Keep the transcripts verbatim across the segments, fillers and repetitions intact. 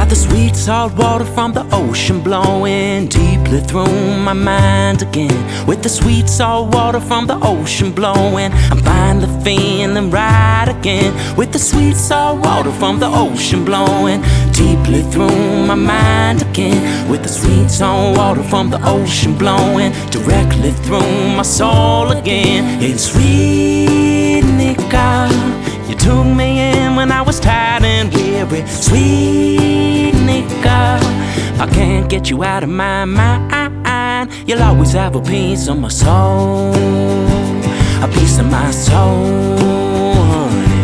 the sweet salt water from the ocean blowing deeply through my mind again. With the sweet salt water from the ocean blowing, I'm finally feeling right again. With the sweet salt water from the ocean blowing deeply through my mind again. With the sweet salt water from the ocean blowing directly through my soul again. It's sweet Nika, you took me in when I was tired and weary. Sweet Nika, I can't get you out of my mind. You'll always have a piece of my soul, a piece of my soul, honey.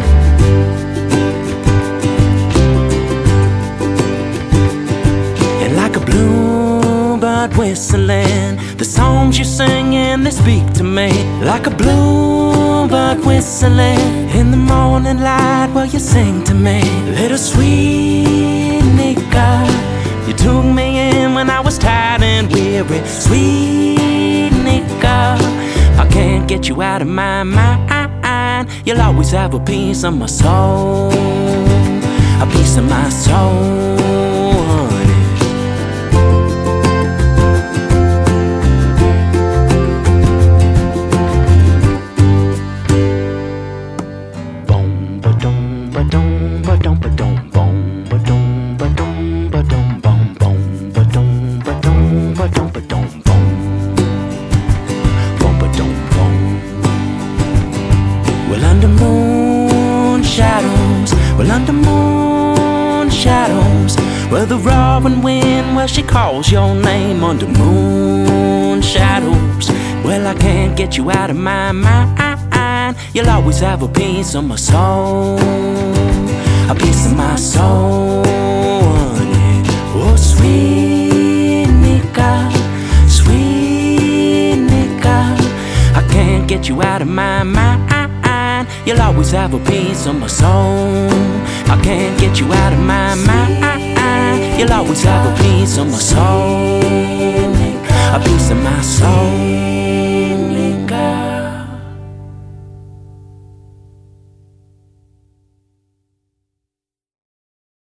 And like a bluebird whistling, the songs you sing and they speak to me. Like a bluebird whistling in the morning light, well you sing to me. Little sweet Nika, you took me in when I was tired and weary. Sweet Nika, I can't get you out of my mind. You'll always have a piece of my soul, a piece of my soul, honey. Boom, ba-dum, ba-dum, ba-dum, ba-dum, boom, ba-dum, ba-dum, ba-dum, boom, boom, ba-dum, ba-dum, ba-dum, ba-dum, boom, boom, ba-dum, boom. Well, under moon shadows, well, under moon shadows, where the roaring wind, well, she calls your name under moon shadows. Well, I can't get you out of my mind. You'll always have a piece of my soul, a piece of my soul, honey. Oh, sweet Nika, sweet Nika, I can't get you out of my mind. You'll always have a piece of my soul, I can't get you out of my mind. You'll always have a piece of my soul, a piece of my soul.